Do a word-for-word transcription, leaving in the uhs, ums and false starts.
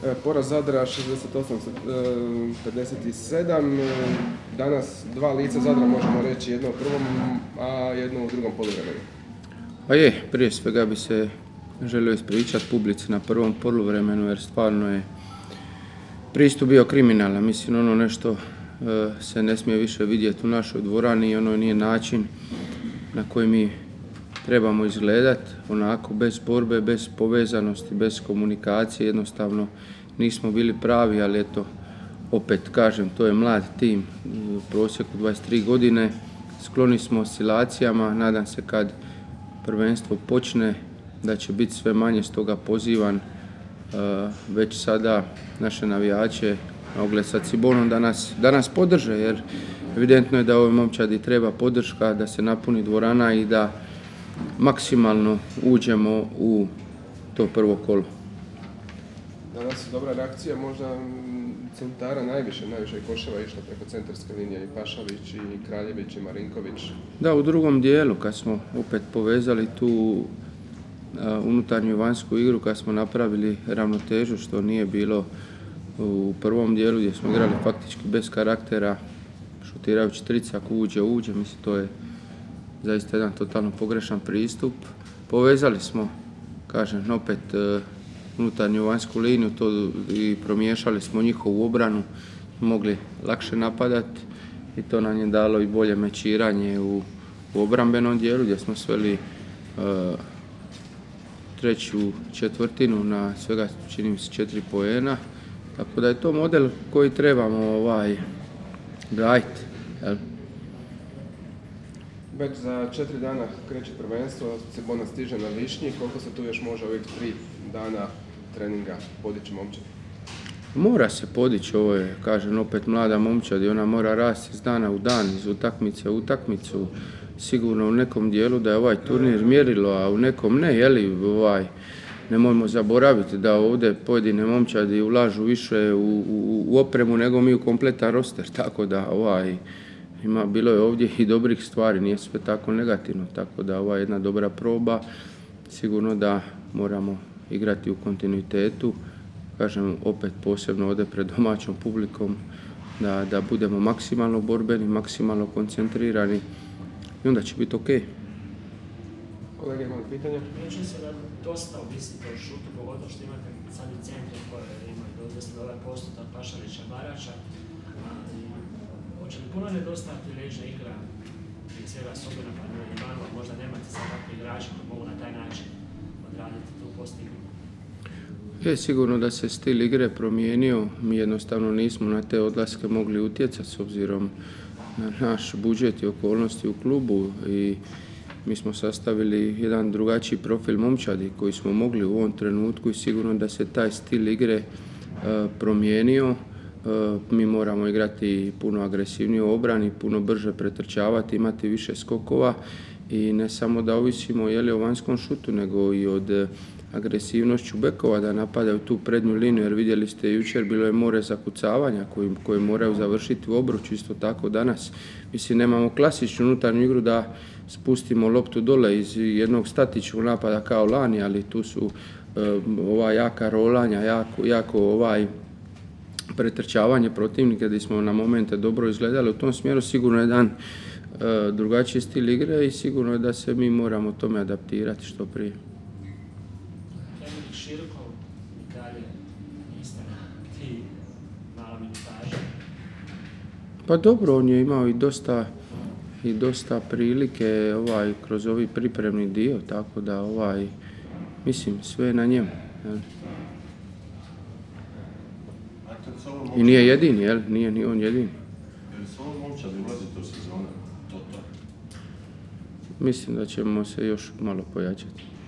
Poraz Zadra šezdeset osam pedeset sedam, danas dva lica Zadra možemo reći, jedno u prvom, a jedno u drugom poluvremenu. Pa je, prije svega bi se želio ispričati publici na prvom poluvremenu jer stvarno je pristup bio kriminalan. Mislim, ono nešto se ne smije više vidjeti u našoj dvorani i ono nije način na koji mi trebamo izgledati, onako bez borbe, bez povezanosti, bez komunikacije, jednostavno nismo bili pravi, ali eto, opet kažem, to je mlad tim, u prosjeku dvadeset tri godine, skloni smo oscilacijama, nadam se kad prvenstvo počne da će biti sve manje, stoga pozivam već sada naše navijače na ogled sa Cibonom da nas, da nas podrže, jer evidentno je da ovoj momčadi treba podrška, da se napuni dvorana i da maksimalno uđemo u to prvo kolo. Danas je dobra reakcija, možda centara najviše, najviše i Koševa išla preko centarske linije, i Pašalić, i Kraljević, i Marinković. Da, u drugom dijelu, kad smo opet povezali tu uh, unutarnju i vanjsku igru, kad smo napravili ravnotežu, što nije bilo u prvom dijelu, gdje smo igrali faktički bez karaktera, šutirajući trica, ako uđe, uđe, mislim, to je zaista jedan totalno pogrešan pristup. Povezali smo, kažem, opet uh, unutarnju i vanjsku liniju to i promiješali smo njihovu obranu, mogli lakše napadati i to nam je dalo i bolje mečiranje u, u obrambenom dijelu gdje smo sveli uh, treću četvrtinu na svega, čini mi se, četiri poena. Tako da je to model koji trebamo ovaj, gajiti. Već za četiri dana kreće prvenstvo, Cibona stiže na Višnji, koliko se tu još može ovih tri dana treninga podići momčad? Mora se podići, ovo je, kažem, opet mlada momčad i ona mora rasti iz dana u dan, iz utakmice u utakmicu. Sigurno u nekom dijelu da je ovaj turnir mjerilo, a u nekom ne, jeli, ovaj, nemojmo zaboraviti da ovdje pojedine momčadi ulažu više u, u, u opremu nego mi u kompletan roster, tako da ovaj, ima, bilo je ovdje i dobrih stvari, nije sve tako negativno, tako da ova je jedna dobra proba, sigurno da moramo igrati u kontinuitetu, kažem opet posebno ovdje pred domaćom publikom, da, da budemo maksimalno borbeni, maksimalno koncentrirani i onda će biti ok. Kolege, imali pitanja? Pričam se da dosta ovisite o šutu, pogotovo što imate sad i centre koje imaju dosta ovaj postotak Pašalića, Barača. Hoće li puno nedostajati ležna igra, prije svega Sobina, pa Ivanova, možda nemate sad takve igrače koji mogu na taj način odraditi tu postignu? Je sigurno da se stil igre promijenio, mi jednostavno nismo na te odlaske mogli utjecati s obzirom na naš budžet i okolnosti u klubu i mi smo sastavili jedan drugačiji profil momčadi koji smo mogli u ovom trenutku i sigurno da se taj stil igre uh, promijenio. Uh, mi moramo igrati puno agresivnije u obrani, puno brže pretrčavati, imati više skokova i ne samo da ovisimo jeli, o vanjskom šutu, nego i od uh, agresivnošću bekova da napadaju tu prednju liniju, jer vidjeli ste jučer bilo je more zakucavanja koji, koji moraju završiti u obruču, isto tako danas. Mislim, nemamo klasičnu unutarnju igru da spustimo loptu dole iz jednog statičnog napada kao lani, ali tu su uh, ova jaka rolanja, jako, jako ovaj pretrčavanje protivnika gdje smo na momente dobro izgledali. U tom smjeru sigurno je jedan uh, drugačiji stil igre i sigurno je da se mi moramo tome adaptirati što prije. Širko i dalje niste ti mala minutaža? Pa dobro, on je imao i dosta, i dosta prilike ovaj, kroz ovaj pripremni dio, tako da ovaj, mislim, sve je na njemu. Jel? I nije jedini, jel? Nije ni on jedini. Jer s ovom momčadi ulazite u sezonu? Mislim da ćemo se još malo pojačati.